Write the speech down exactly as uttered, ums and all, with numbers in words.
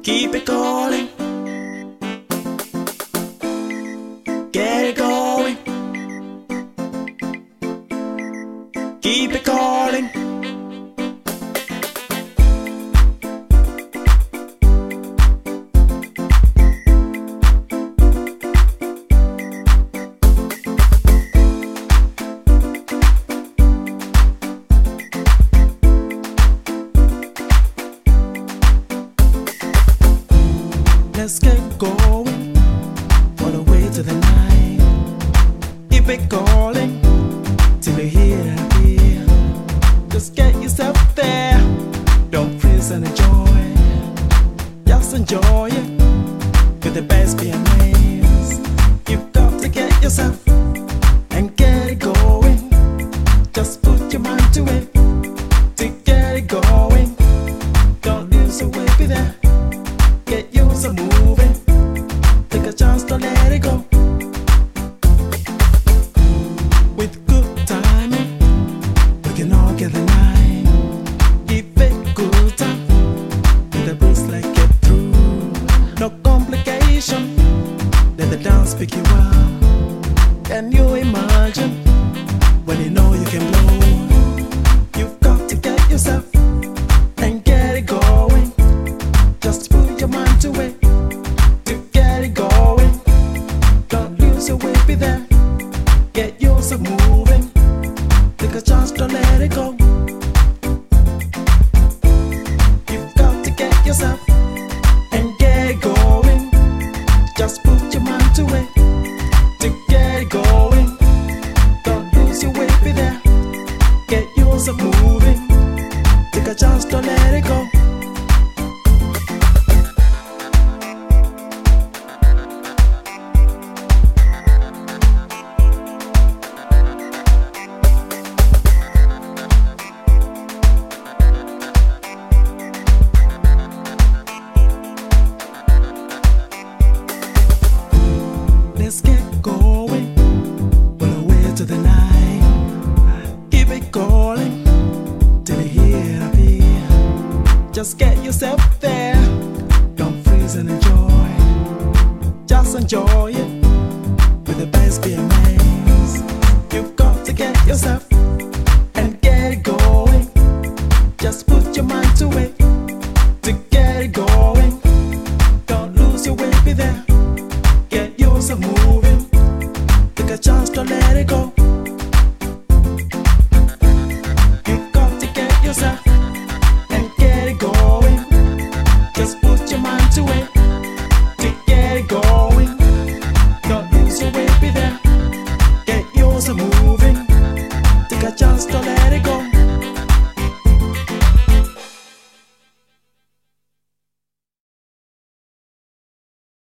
Keep it calling, get it going. Keep it calling. Let's get going all the way to the night. Keep it calling till you hear that feel. Just get yourself there. Don't freeze and enjoy. Just enjoy it with the best B M As. You've got to get yourself and get it going. Just put your mind to it to get it going. Don't lose your way, be there. Get used to moving. Take a chance, don't let it go. With good timing, we can all get the night. Give it good time, and the boost like get through. No complication, let the dance pick you up. Can you imagine when you know you can blow? You've got to get yourself and get it going. Just put your mind to it to get it going. Don't lose your way, be there. Get yourself moving. Take a chance, don't let it go. You've got to get yourself and get it going. Just put your mind to it to get it going. Don't lose your way, be there. Get yourself moving. Take a chance, don't let it go. Let's get going all the way to the night. Keep it calling till you hear a beat. Just get yourself there. Don't freeze and enjoy. Just enjoy it